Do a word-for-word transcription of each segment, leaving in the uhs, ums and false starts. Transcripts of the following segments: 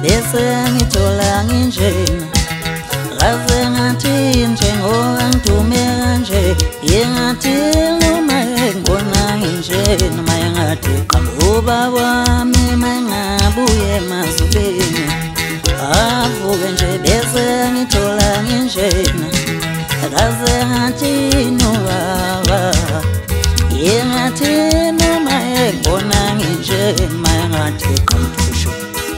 bese ngithola nginjena ngaze ngathi njengoba ngidume kanje yengathi noma ngibona nginjena manje ngathi qhamuba wami mangabuye emazulwini avuke nje bese ngithola nginjena ngaze ngathi nowaba yengathi noma ngibona nginjena manje ngathi qhamuthushu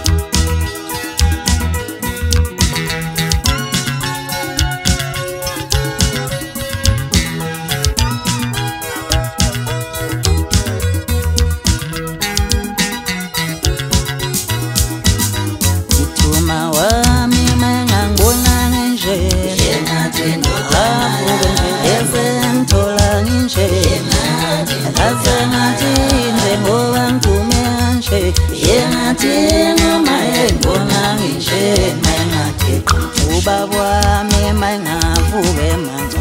ubaba wami mangavuke manje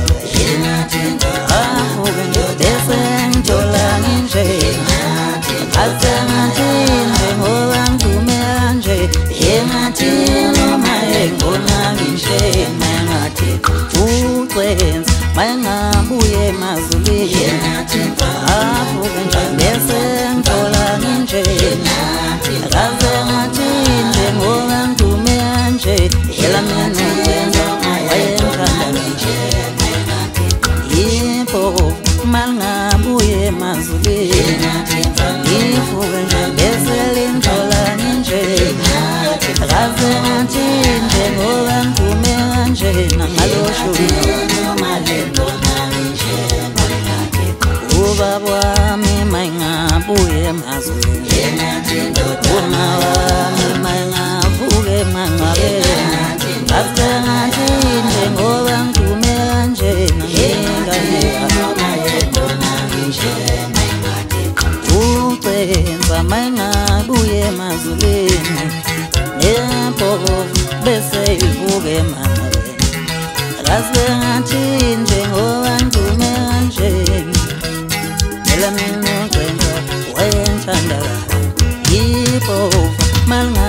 avuke bese ngithola nginjena ngaze ngathi njengoba ngidume kanje yengathi noma ngibona nginjena ngathi ucwenzi mangabuye emazulwini avuke nje bese ngithola nginjena ngaze ngathi njengoba ngidume kanje yela mina mangabuye emazulwini ngivuke nje bese ngithola nginjena ngaze ngathi njengoba ngidume kanjena ngalosho ubaba wami mangabuye emazulwini uma wami mangavuke mangabena ngaze ngathi njengoba ngidume kanjena ucwenza mangabuye emazulwini yempofu bese ivuke emangabeni ngaze ngathi njengoba ngidume kanjena phela mina ucwenza wayengithanda yiphofu